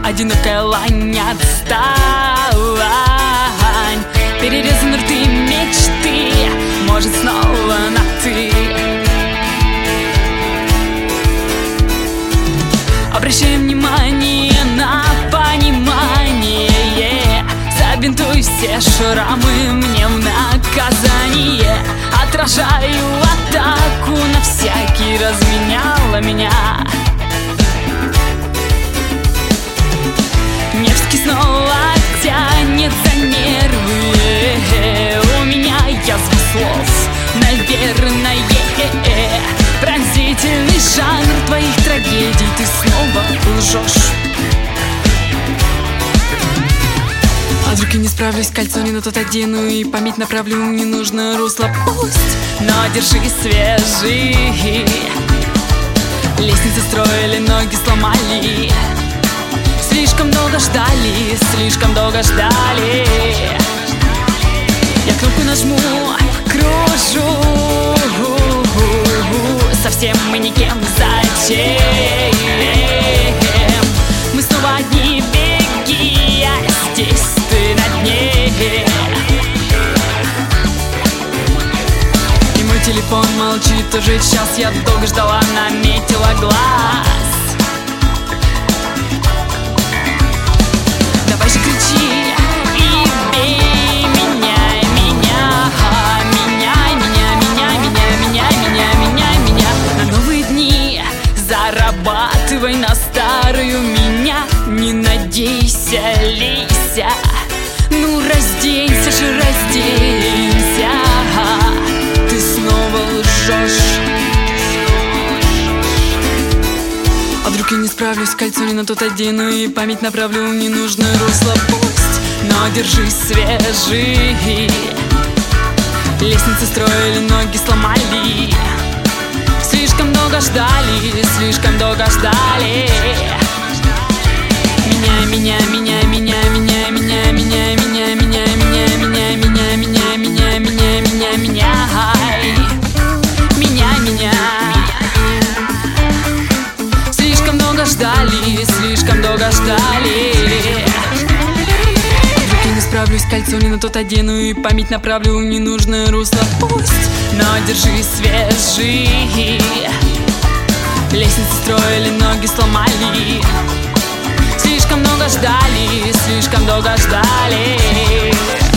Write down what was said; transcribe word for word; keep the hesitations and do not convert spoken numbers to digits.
одинокая лань, отстань. Перерезаны рты мечты, может снова на ты. Обращаем внимание на понимание, забинтуй все шрамы мне в наказание. Отражаю атаку, на всякий разменяла меня. Невский снова тянет за нервы, у меня язва слов, наверное. Пронзительный жанр твоих трагедий, ты снова лжешь. А вдруг я не справлюсь, кольцо не на тот одену, и память направлю в ненужное русло. Пусть, но держи свежий. Лестницы строили, ноги сломали. Слишком долго ждали, слишком долго ждали. Я кнопку нажму, кружу. Совсем мы никем, зачем? Мы снова одни, беги, я здесь, ты на дне. И мой телефон молчит уже час, я долго ждала, наметила глаз. Давай же кричи и бей меня, меня, меняй меня, меня, меня, меня, меня, меня, меня. На новые дни зарабатывай на старую меня. Не надейся, Лися, ну разденься же, разденься. Ты снова лжешь. А вдруг я не справлюсь, кольцо не на тот одену, и память направлю в ненужное русло. Пусть, но держи свежий. Лестницы строили, ноги сломали. Слишком долго ждали, слишком долго ждали. Меня, меня, меня, меня, меня, меня, меня, меня, меня, меня, меня, меня, меня, меня, меня, меня, меня, меня, меня. Слишком долго ждали, слишком долго ждали. Вдруг я не справлюсь, кольцо не на тот одену, и память направлю в ненужное русло. Пусть, но держи свежий. Лестницы строили, ноги сломали. Слишком долго ждали, слишком долго ждали.